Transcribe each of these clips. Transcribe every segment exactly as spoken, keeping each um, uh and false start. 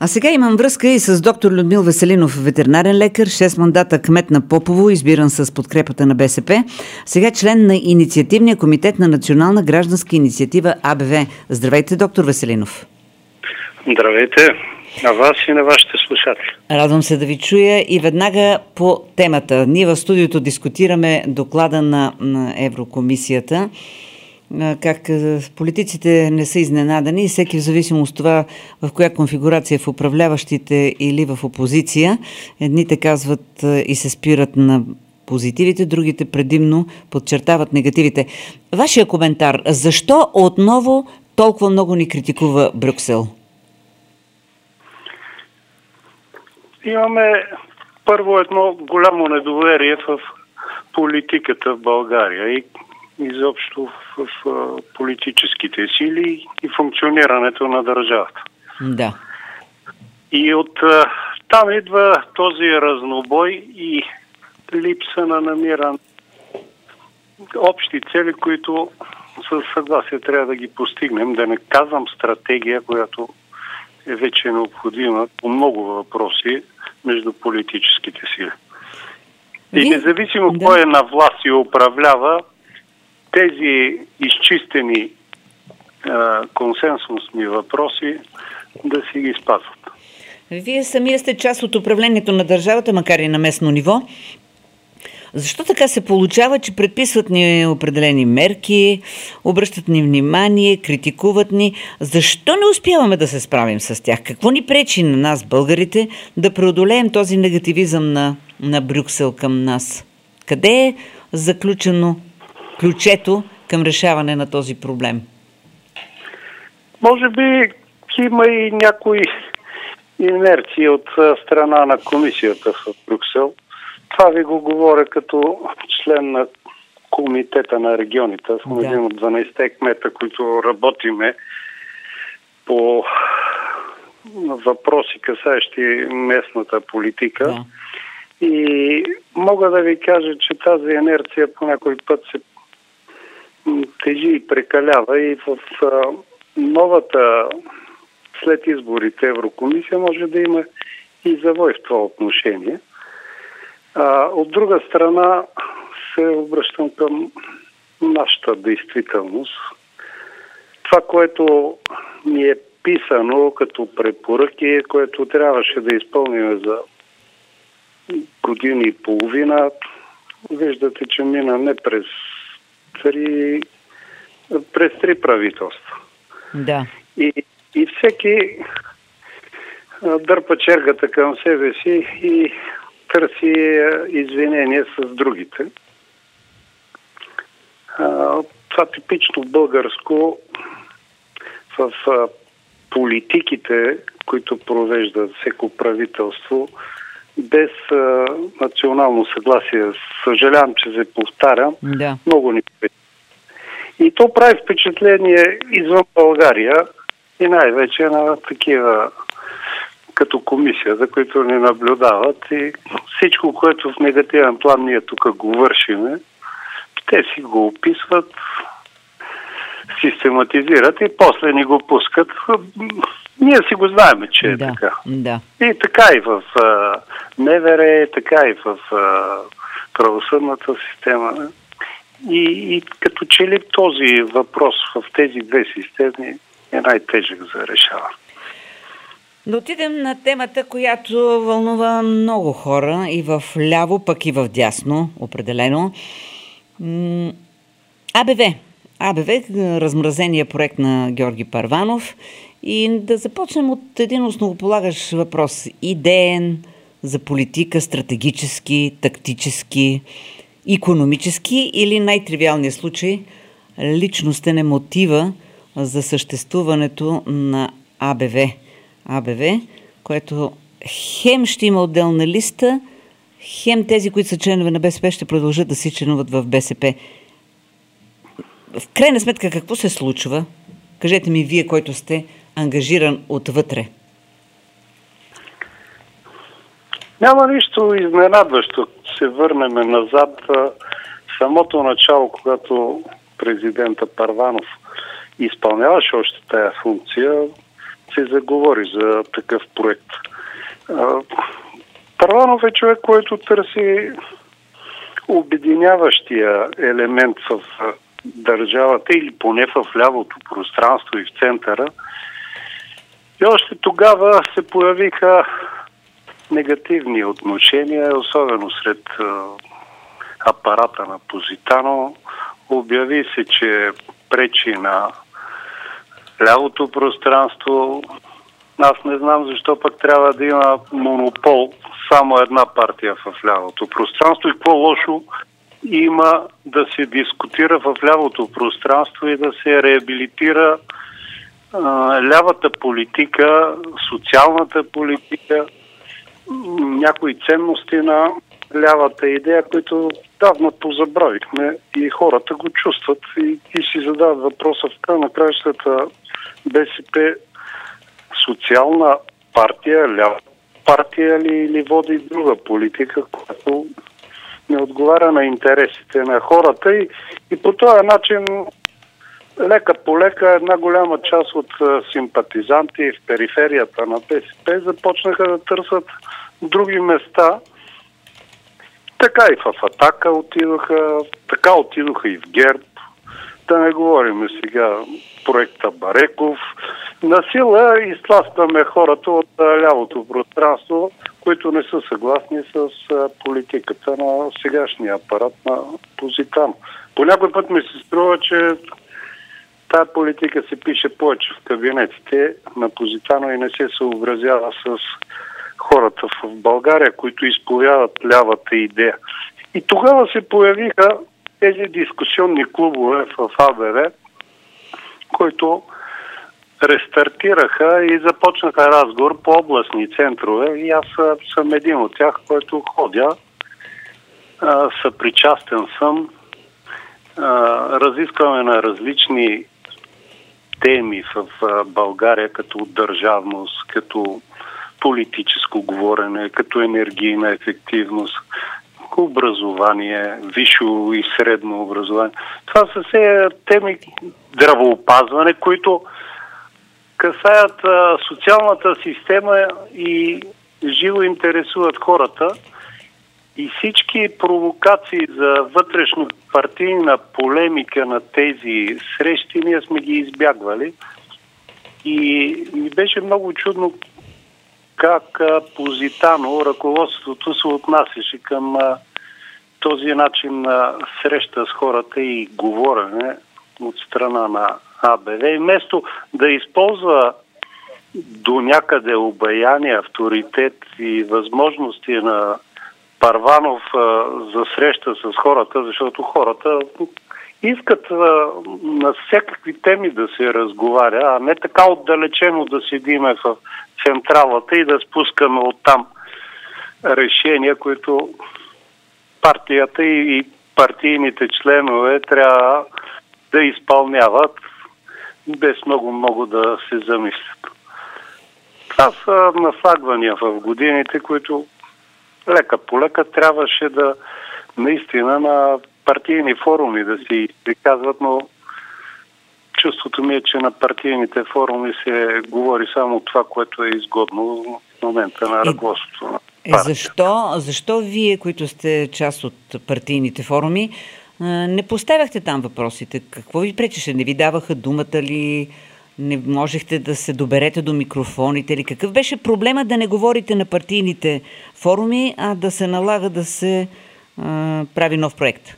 А сега имам връзка и с доктор Людмил Веселинов, ветеринарен лекар, шест мандата кмет на Попово, избиран с подкрепата на БСП. Сега член на инициативния комитет на Национална гражданска инициатива А Б В. Здравейте, доктор Веселинов. Здравейте на вас и на вашите слушатели. Радвам се да ви чуя и веднага по темата. Ние в студиото дискутираме доклада на, на Еврокомисията. Как политиците не са изненадани и всеки в зависимост от това в коя конфигурация в управляващите или в опозиция. Едните казват и се спират на позитивите, другите предимно подчертават негативите. Вашия коментар, защо отново толкова много ни критикува Брюксел? Имаме първо едно голямо недоверие в политиката в България и изобщо в, в политическите сили и функционирането на държавата. Да. И от там идва този разнобой и липса на намиране общи цели, които със съгласие трябва да ги постигнем. Да не казвам стратегия, която е вече необходима по много въпроси между политическите сили. И независимо да. кой е на власт и управлява, тези изчистени а, консенсусни въпроси да си ги спазват. Вие самия сте част от управлението на държавата, макар и на местно ниво. Защо така се получава, че предписват ни определени мерки, обръщат ни внимание, критикуват ни? Защо не успяваме да се справим с тях? Какво ни пречи на нас, българите, да преодолеем този негативизъм на, на Брюксел към нас? Къде е заключено ключето към решаване на този проблем? Може би има и някои инерции от страна на комисията в Брюксел. Това ви го говоря като член на комитета на регионите. Аз съм да. един от дванайсетте кмета, които работиме по въпроси, касаещи местната политика. Да. И мога да ви кажа, че тази инерция по някой път се тежи и прекалява и в новата след изборите Еврокомисия може да има и завой в това отношение. А, от друга страна се обръщам към нашата действителност. Това, което ни е писано като препоръки, което трябваше да изпълним за години и половина, виждате, че мина не през три, през три правителства. Да. И, и всеки дърпа чергата към себе си и търси извинение с другите. Това типично българско в политиките, които провежда всеко правителство, без а, национално съгласие. Съжалявам, че се повтарям. Да. Много ни пети. И то прави впечатление извън България и най-вече на такива като комисия, за които ни наблюдават. И всичко, което в негативен план ние тук го вършиме, те си го описват, систематизират и после ни го пускат. Ние си го знаем, че е да, така. Да. И така и в М В Р, така и в а, правосъдната система. И, и като че ли този въпрос в тези две системи е най-тежък за решаване. Да отидем на темата, която вълнува много хора и в ляво, пък и в дясно, определено. А Б В. А Б В, размразения проект на Георги Първанов. И да започнем от един основополагащ въпрос. Идеен за политика, стратегически, тактически, икономически или най-тривиалният случай личностен е мотива за съществуването на А Б В. А Б В, което хем ще има отделна листа, хем тези, които са членове на БСП, ще продължат да си членуват в БСП. В крайна сметка, какво се случва? Кажете ми вие, който сте ангажиран отвътре. Няма нищо изненадващо. Се върнем назад. В самото начало, когато президента Първанов изпълняваше още тая функция, се заговори за такъв проект. Първанов е човек, който търси обединяващия елемент в държавата или поне в лявото пространство и в центъра. И още тогава се появиха негативни отношения, особено сред апарата на Позитано. Обяви се, че пречи на лявото пространство. Аз не знам защо пък трябва да има монопол само една партия в лявото пространство и какво лошо има да се дискутира в лявото пространство и да се реабилитира а, лявата политика, социалната политика, някои ценности на лявата идея, които давно позабравихме и хората го чувстват и, и си задават въпроса в края на краищата БСП социална партия, лява партия ли или води друга политика, която не отговаря на интересите на хората и, и по този начин лека по лека една голяма част от симпатизанти в периферията на БСП започнаха да търсят други места. Така и в Атака отидоха, така отидоха и в ГЕРБ. Да не говорим сега проекта Бареков. Насила изтласкваме хората от лявото пространство, които не са съгласни с политиката на сегашния апарат на Позитано. По някой път ми се струва, че тая политика се пише повече в кабинетите на Позитано и не се съобразява с хората в България, които изповядат лявата идея. И тогава се появиха тези дискусионни клубове в АБВ, които рестартираха и започнаха разговор по областни центрове. И аз съм един от тях, който ходя. Съпричастен съм. Разискваме на различни теми в България, като държавност, като политическо говорене, като енергийна ефективност, образование, висше и средно образование. Това са все теми здравоопазване, които касаят а, социалната система и живо интересуват хората. И всички провокации за вътрешно партийна полемика на тези срещи ние сме ги избягвали. И ми беше много чудно как а, Позитано, ръководството се отнасяше към а, този начин на среща с хората и говорене от страна на АБВ. И вместо да използва до някъде обаяние, авторитет и възможности на Първанов а, за среща с хората, защото хората искат а, на всякакви теми да се разговаря, а не така отдалечено да седиме в централата и да спускаме оттам решения, които партията и партийните членове трябва да изпълняват без много-много да се замислят. Това са наслагвания в годините, които лека по лека трябваше да наистина на партийни форуми да си приказват, но чувството ми е, че на партийните форуми се говори само това, което е изгодно в момента на ръководството на партията. Е, защо, защо вие, които сте част от партийните форуми, не поставяхте там въпросите? Какво ви пречеше? Не ви даваха думата ли? Не можехте да се доберете до микрофоните ли? Какъв беше проблема да не говорите на партийните форуми, а да се налага да се а, прави нов проект?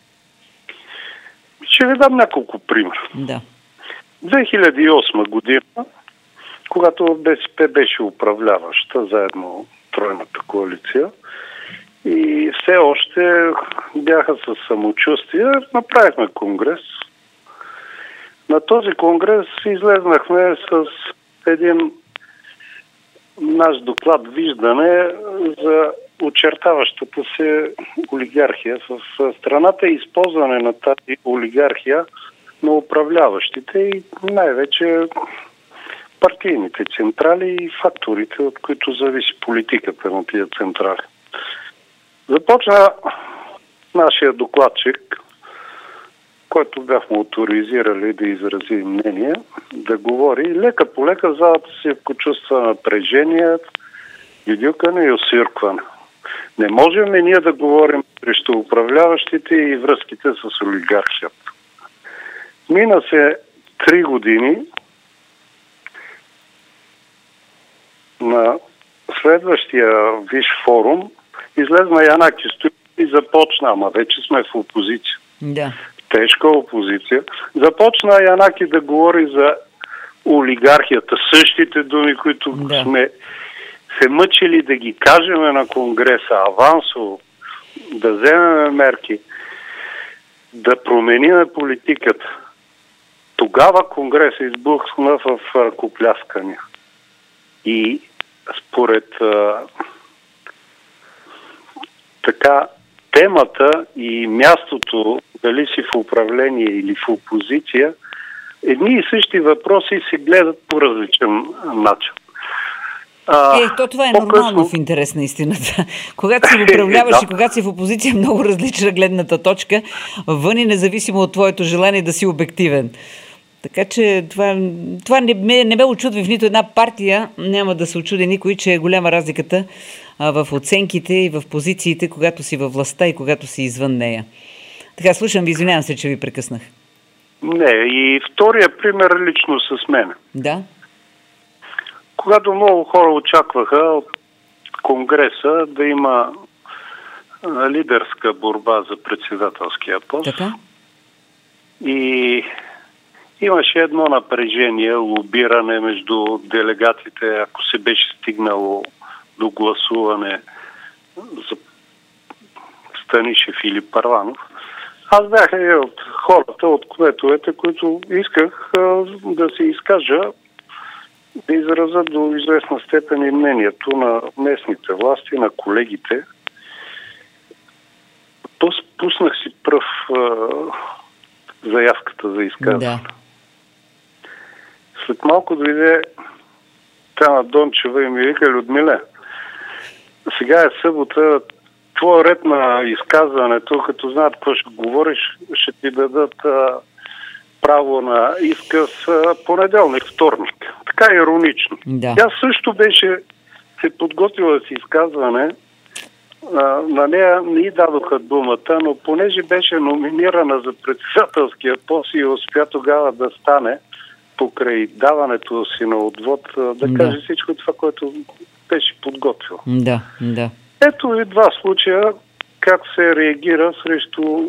Ще ви дам няколко примера. Да. две хиляди и осма година, когато БСП беше управляваща заедно тройната коалиция и все още бяха със самочувствие, направихме конгрес. На този конгрес излезнахме с един наш доклад виждане за очертаващата се олигархия в страната и използване на тази олигархия на управляващите и най-вече партийните централи и факторите, от които зависи политиката на тия централи. Започна нашия докладчик който бяхме авторизирали да изрази мнение, да говори. Лека по лека залата се почувства напрежение, дюдюкане и освиркване. Не можем ние да говорим срещу управляващите и връзките с олигархията. Мина се три години. На следващия виш форум излезна Янаки Стоилов и започна, ама вече сме в опозиция. Да. Тежка опозиция. Започна Янаки да говори за олигархията. Същите думи, които да. сме се мъчили да ги кажем на Конгреса, авансово, да вземем мерки, да променим политиката. Тогава Конгреса избухна в ръкопляскания. И според а, така темата и мястото, дали си в управление или в опозиция, едни и същи въпроси се гледат по различен начин. А, е, то това е по-късно... нормално в интерес на истината. Когато си управляваш и когато си в опозиция, е много различна гледната точка, вън и независимо от твоето желание да си обективен. Така че това, това не, ме, не ме очудви в нито една партия, няма да се очуди никой, че е голяма разликата а, в оценките и в позициите, когато си във властта и когато си извън нея. Така, слушам ви, извинявам се, че ви прекъснах. Не, и втория пример лично с мен. Да. Когато много хора очакваха от Конгреса да има а, лидерска борба за председателския пост. Така. И имаше едно напрежение, лобиране между делегатите, ако се беше стигнало до гласуване за Станишев или Първанов. Аз бях един от хората, от кметовете, които исках а, да се изкажа, да изразят до известна степен и мнението на местните власти, на колегите. Пуснах си пръв а, заявката за изказване. Да. След малко дойде Тана Дончева и ми вика: Людмиле, сега е събота, твой ред на изказването, като знаят какво ще говориш, ще ти дадат а, право на изказ а, понеделник, вторник. Така иронично. Да. Тя също беше се подготвила с изказване. А, на нея не й дадоха думата, но понеже беше номинирана за председателския пост и успя тогава да стане покрай даването си на отвод, да, да каже всичко това, което беше подготвил. Да, да. Ето и два случая как се реагира срещу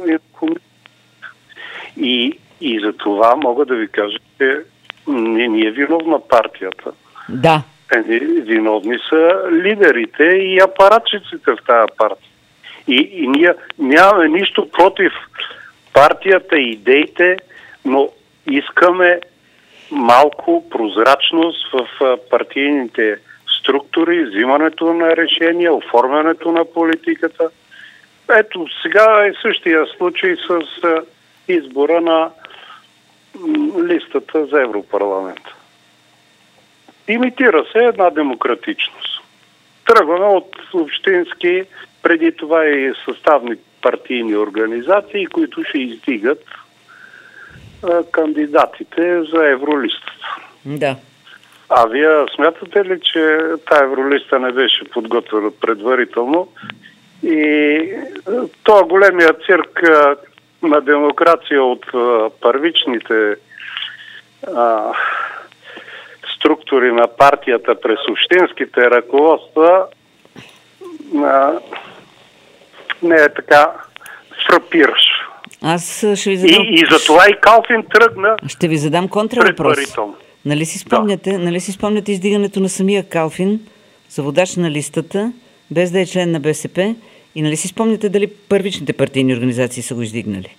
и, и за това мога да ви кажа, че не ни е виновна партията. Да. Е, виновни са лидерите и апаратчиците в тази партия. И, и ние нямаме нищо против партията, идеите, но искаме малко прозрачност в партийните структури, взимането на решения, оформянето на политиката. Ето, сега е същия случай с избора на листата за Европарламент. Имитира се една демократичност. Тръгваме от общински, преди това и съставни партийни организации, които ще издигат кандидатите за евролистата. Да. А вие смятате ли, че тая евролиста не беше подготвена предварително и това големия цирк на демокрация от първичните а, структури на партията през общинските ръководства а, не е така фрапиращ. Аз ще ви задам... И, и затова и Калфин тръгна. Ще ви задам контравъпрос. Нали си спомняте, да. нали си спомняте издигането на самия Калфин за водач на листата, без да е член на БСП, и нали си спомняте дали първичните партийни организации са го издигнали?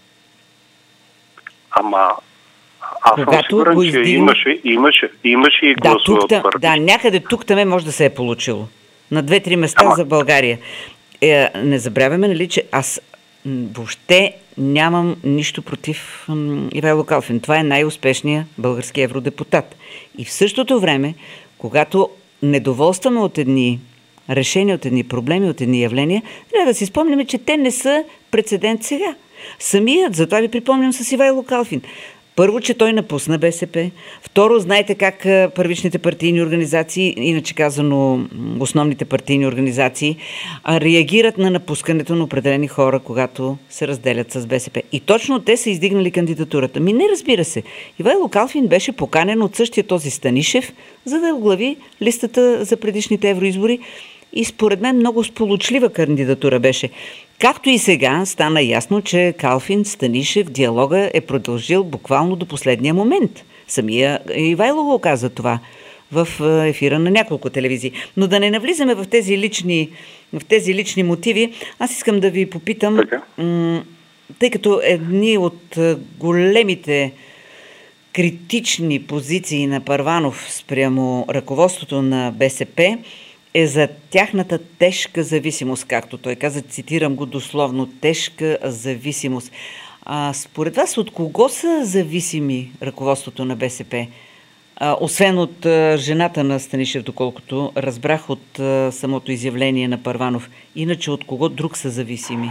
Ама аз Когато съм сигурен, че издигна... имаше, имаше, имаше и гласове да, от първи. Да, някъде тук-таме може да се е получило. На две-три места Ама... за България. Е, не забравяме, нали, че аз въобще нямам нищо против Ивайло Калфин. Това е най-успешният български евродепутат. И в същото време, когато недоволстваме от едни решения, от едни проблеми, от едни явления, трябва да си спомняме, че те не са прецедент сега. Самият, затова ви припомням с Ивайло Калфин. Първо, че той напусна БСП. Второ, знаете как първичните партийни организации, иначе казано основните партийни организации, реагират на напускането на определени хора, когато се разделят с БСП. И точно те са издигнали кандидатурата. Ми не, разбира се. Ивайло Калфин беше поканен от същия този Станишев, за да оглави листата за предишните евроизбори. И според мен много сполучлива кандидатура беше. Както и сега стана ясно, че Калфин, Станишев, диалога е продължил буквално до последния момент. Самия Ивайло го каза това в ефира на няколко телевизии. Но да не навлизаме в тези лични, в тези лични мотиви, аз искам да ви попитам, м- тъй като едни от големите критични позиции на Първанов спрямо ръководството на БСП е за тяхната тежка зависимост, както той каза, цитирам го дословно, тежка зависимост. А, според вас от кого са зависими ръководството на БСП? А, освен от а, жената на Станишев, доколкото разбрах от а, самото изявление на Първанов. Иначе от кого друг са зависими?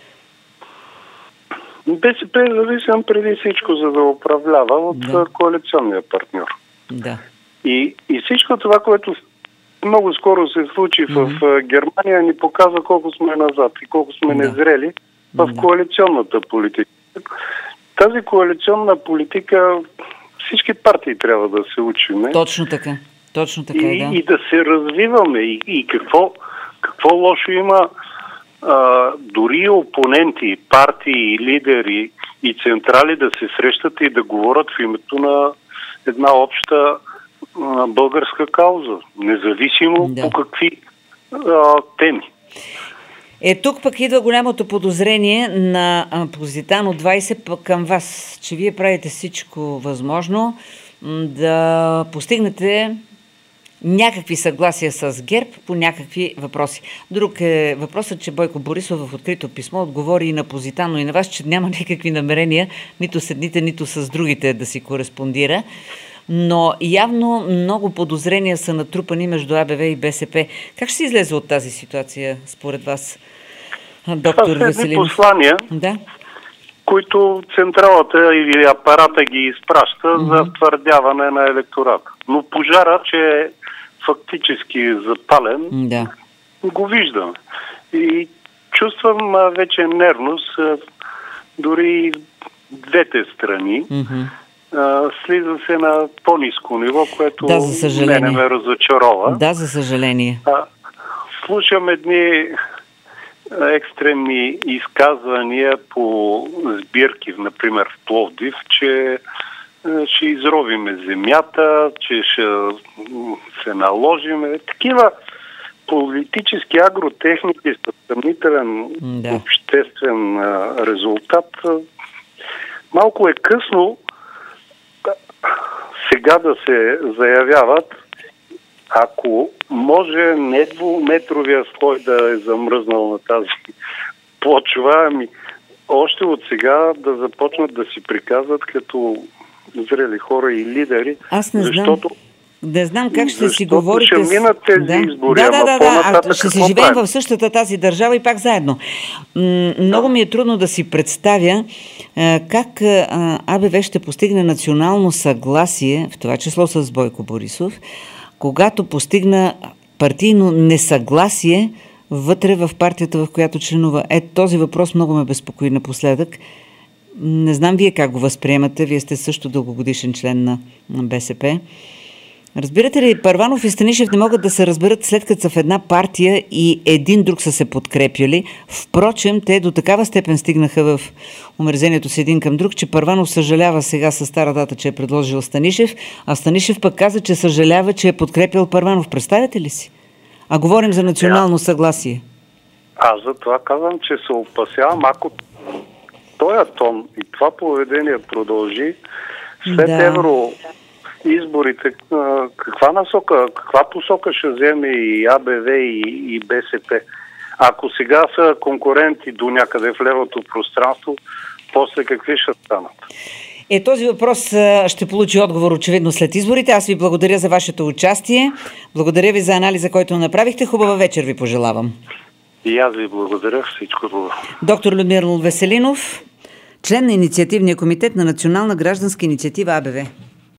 БСП е зависим преди всичко, за да управлява от да. коалиционния партньор. Да. И, и всичко това, което много скоро се случи mm-hmm. в Германия, ни показва колко сме назад и колко сме да. незрели в да. коалиционната политика. Тази коалиционна политика всички партии трябва да се учиме. Точно така. Точно така и, да. и да се развиваме. И, и какво, какво лошо има а, дори опоненти, партии, лидери и централи да се срещат и да говорят в името на една обща българска кауза, независимо да. по какви а, теми. Е, тук пък идва голямото подозрение на Позитано двайсет към вас, че вие правите всичко възможно да постигнете някакви съгласия с ГЕРБ по някакви въпроси. Друг е въпросът, че Бойко Борисов в открито писмо отговори и на Позитано, и на вас, че няма никакви намерения нито с едните, нито с другите да си кореспондира. Но явно много подозрения са натрупани между АБВ и БСП. Как ще се излезе от тази ситуация, според вас, доктор Веселинов? Това са едни послания, да? които централата или апарата ги изпраща mm-hmm. за твърдяване на електората. Но пожара, че е фактически запален, да. го виждаме. И чувствам вече нервност дори двете страни. Mm-hmm. Слиза се на по-ниско ниво, което да, за съжаление. мене ме разочарова. Да, за съжаление. А, слушам едни екстремни изказвания по сбирки, например в Пловдив, че ще изровиме земята, че ще се наложиме. Такива политически агротехники с съмнителен да. обществен резултат. Малко е късно сега да се заявяват, ако може не двуметровия слой да е замръзнал на тази почва, ами още от сега да започнат да си приказват като зрели хора и лидери. Аз не защото, знам. Не знам как ще си говорите. Ще минат тези да. избори, да, да, да, да. А, ще си живеем правим? в същата тази държава и пак заедно. М- много ми е трудно да си представя а, как а, АБВ ще постигне национално съгласие, в това число с Бойко Борисов, когато постигна партийно несъгласие вътре в партията, в която членува. Е, този въпрос много ме безпокои напоследък. Не знам вие как го възприемате. Вие сте също дългогодишен член на, на БСП. Разбирате ли, Първанов и Станишев не могат да се разберат, след като са в една партия и един друг са се подкрепяли. Впрочем, те до такава степен стигнаха в омерзението си един към друг, че Първанов съжалява сега със стара дата, че е предложил Станишев, а Станишев пък каза, че съжалява, че е подкрепил Първанов. Представяте ли си? А говорим за национално съгласие. Аз за това казвам, че се опасявам, ако този тон и това поведение продължи след да. евро изборите, каква насока, каква посока ще вземе и АБВ и, и БСП? Ако сега са конкуренти до някъде в левото пространство, после какви ще станат? Е, този въпрос ще получи отговор очевидно след изборите. Аз ви благодаря за вашето участие. Благодаря ви за анализа, който направихте. Хубава вечер ви пожелавам. И аз ви благодаря. Всичко добро. Доктор Людмир Веселинов, член на инициативния комитет на Национална гражданска инициатива АБВ.